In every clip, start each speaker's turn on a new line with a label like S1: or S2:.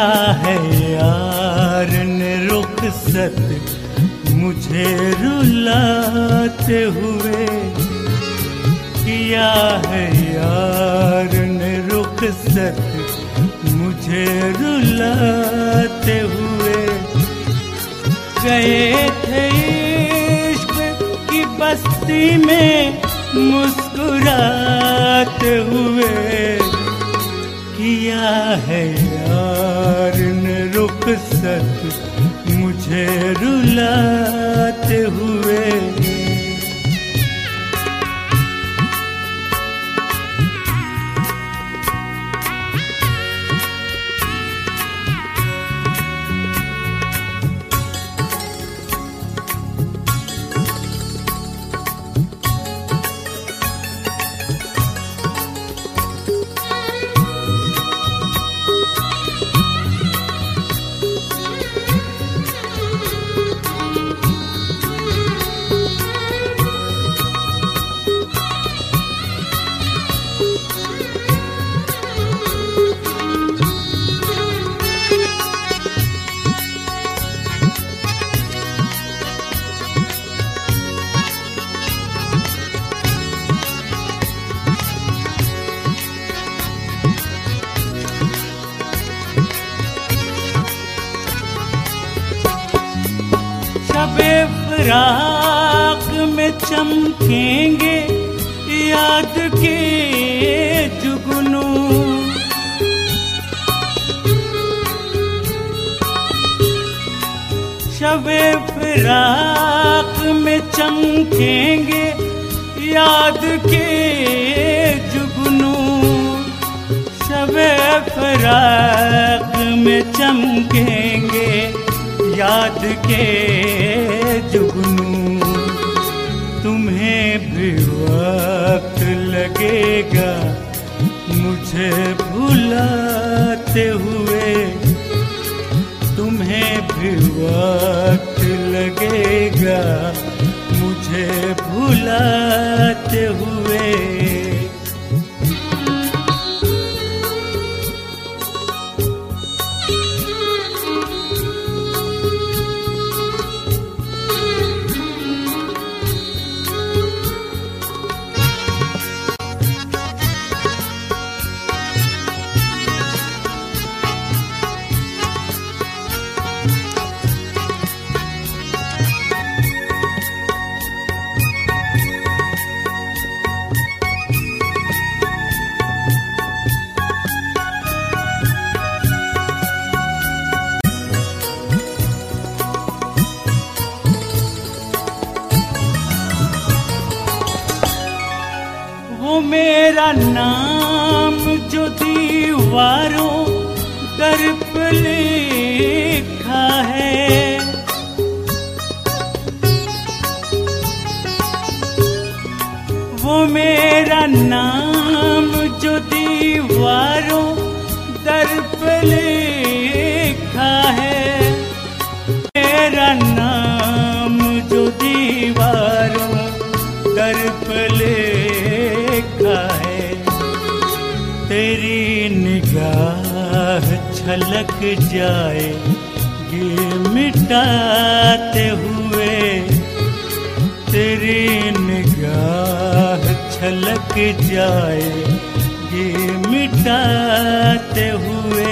S1: है यार ने रुखसत मुझे रुलाते हुए, किया है यार ने रुखसत मुझे रुलाते हुए। गए थे इश्क की बस्ती में मुस्कुराते हुए, किया है यार ने रुखसत मुझे रुलाते हुए। शबे फराक में चमकेंगे याद के जुगनू, शबे फराक में चमकेंगे याद के जुगनू, शबे फराक में चमकेंगे याद के जुगनू। तुम्हें भी वक्त लगेगा मुझे भुलाते हुए, तुम्हें भी वक्त लगेगा मुझे भुलाते हुए। वो मेरा नाम जो दीवारों दर पे लिखा है, वो मेरा नाम जो दीवारों दर पे लिखा है, मेरा नाम जो दीवारों दर पे लिखा है। तेरी निगाह छलक जाएगी मिटाते हुए, तेरी निगाह छलक जाएगी मिटाते हुए।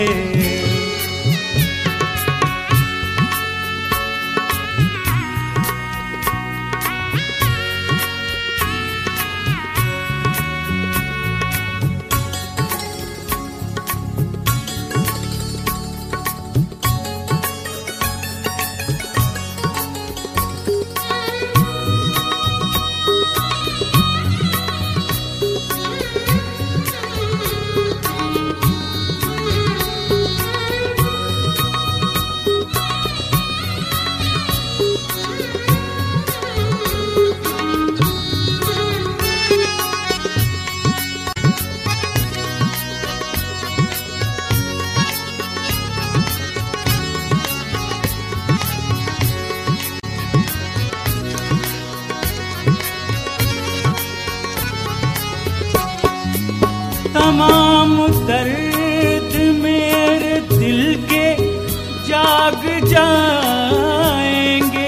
S1: जाग जाएंगे।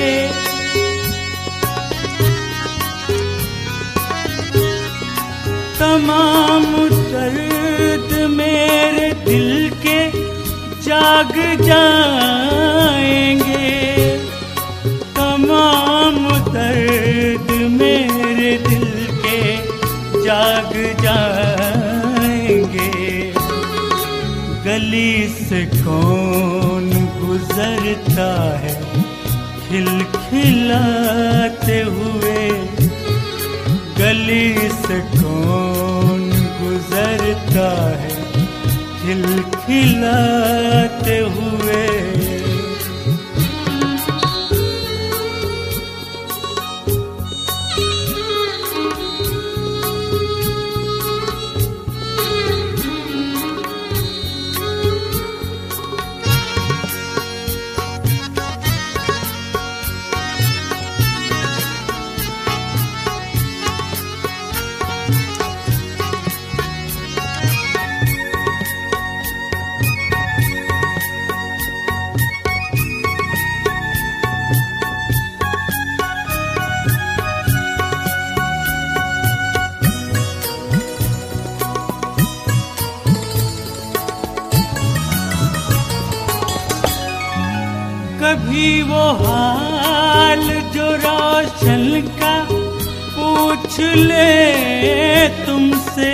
S1: तमाम दर्द मेरे दिल के जाग जाएंगे। तमाम दर्द मेरे दिल के जाग जाएंगे। गली से कौन गुजरता है खिलखिलाते हुए। गली से कौन गुजरता है खिलखिलाते हुए। कभी वो हाल जो रोशन का पूछ ले तुमसे।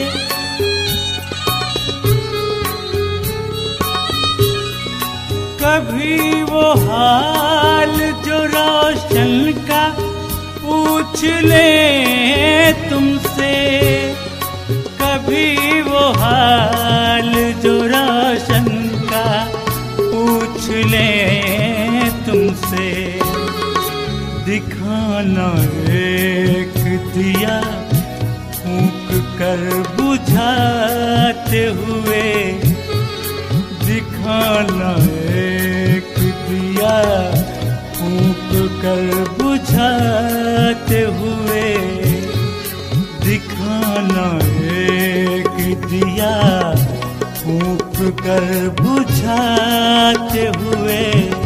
S1: कभी वो हाल जो रोशन का पूछ ले तुमसे। कभी वो हाल जो रोशन का पूछ ले तुमसे। दिखाना एक दिया फूंक कर बुझाते हुए। दिखाना एक दिया फूंक कर बुझाते हुए। दिखाना एक दिया फूंक कर बुझाते हुए।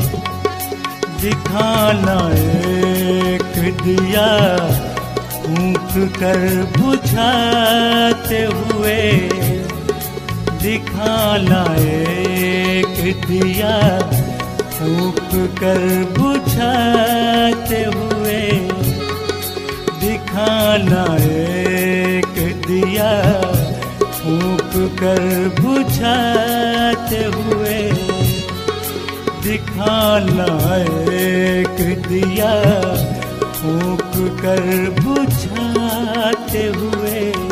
S1: दिखाना एक दिया फूंक कर बुझाते हुए। दिखाना एक दिया फूंक कर बुझाते हुए। दिखाना एक दिया फूंक कर बुझाते हुए। दिखाना एक दिया फूंक कर बुझाते हुए।